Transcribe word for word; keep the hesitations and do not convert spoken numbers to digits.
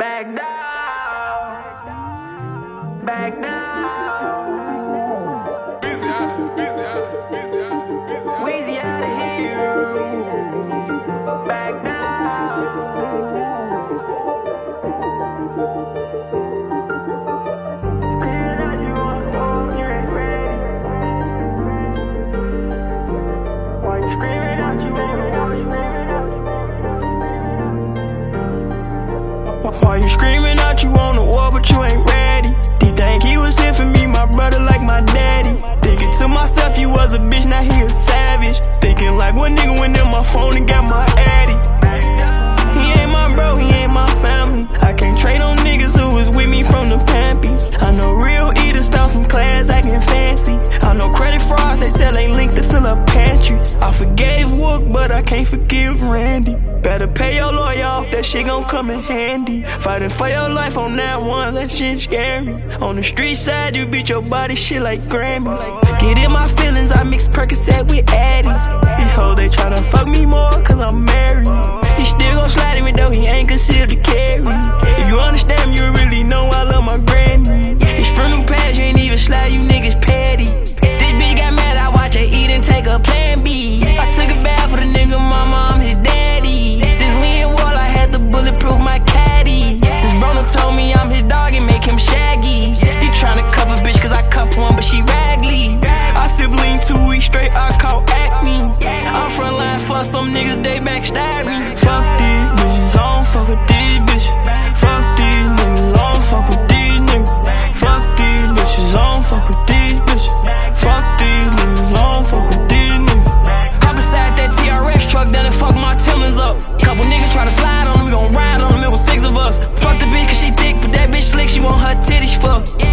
Back down, back down. Busy out of here, busy out of here, busy out of here, busy out of here. Weezy out of here. Back down. Screaming out you want home, you ain't ready. Why you screaming out you ain't ready? Why you screaming out you on the war, but you ain't ready? Did think he was here for me, my brother, like my daddy. Thinking to myself, you was a bitch, now he a savage. Thinking like one nigga went in my phone and got my addy. He ain't my bro, he ain't my family. I can't trade on niggas who was with me from the Pampies. I know real eaters found some class acting fancy. I know credit frauds, they sell ain't linked to fill up pantries. I forgave Wook, but I can't forgive Randy. Better pay your lawyer off, that shit gon' come in handy. Fighting for your life on that one, that shit scary. On the street side, you beat your body shit like Grammys. Get in my feelings, I mix Percocet with Addies. These hoes, they tryna fuck me more, cause I'm married. He still gon' slide at me though, he ain't considered to carry. If you understand me, you really know I love my granny. It's from them past, you ain't even slide, you niggas petty. This bitch got mad, I watch her eat and take a plan B. I took a bath for the nigga mama, I'm his daddy. Since we in war, I had to bulletproof my caddy. Since Broner told me I'm his dog and make him shaggy. He tryna cuff a bitch cause I cuff one but she raggly. I sibling two weeks straight, I call Acme. I'm frontline for some niggas, they backstab me. Fuck these bitches, I don't fuck with these bitches. Fuck these niggas, I don't fuck with these niggas. Fuck these bitches, I don't fuck with these bitches. Fuck these niggas, I don't fuck with these niggas. Hop beside that T R X truck, then it fuck my Timbers up. Couple niggas try to slide on them, we gon' ride on them, it was six of us. Fuck the bitch cause she thick, but that bitch slick, she want her titties fucked.